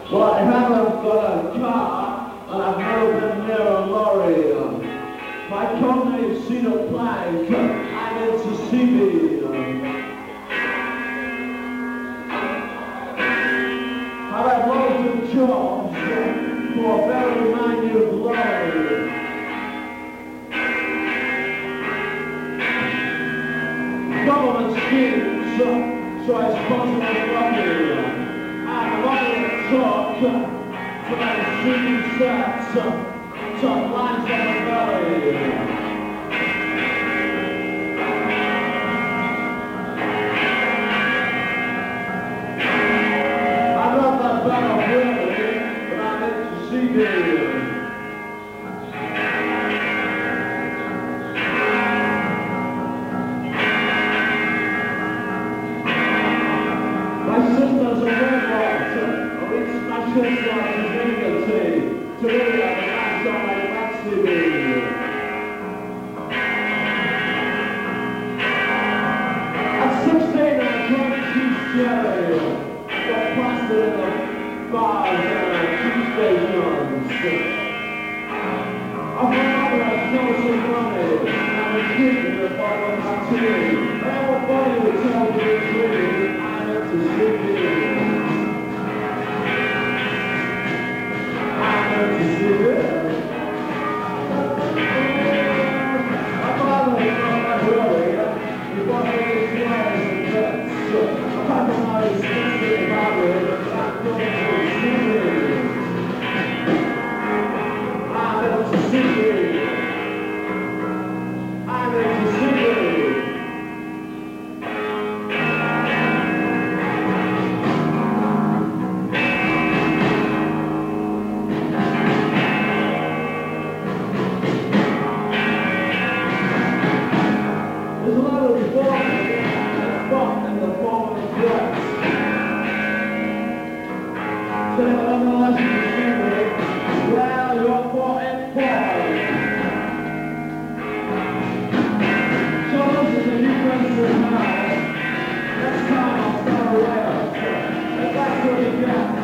Well, I haven't got a car, and I've never been near a lorry. My company's seen a plank, and it's a CB. I've had loads of jobs for a very minute glory. Government schemes, so I suppose I was lucky. I'm lucky to talk to my CD sets, some lines from the belly. I love that battle really, but I need to see it. My sister's a robot, it's my sister's divinity. Today I'm last on my Maxi. At 16 I drank cheese jelly, got plastered in the bars and cheese stations. I've remember I stole some money, and I'm a kid in the bottom of my tea. And everybody would tell me it's really, I had to sleep in. I had to sleep in. My father was not that worried. He bought me these flowers and pets. I packed them out of his sister's married, and I'm going to sleep in. I had to sleep in. I had to sleep in. There's a lot of fun in the form of threats. So unless you see me, well, you're for and for. So this is a new question now. Next time I'll start around. And that's what you got.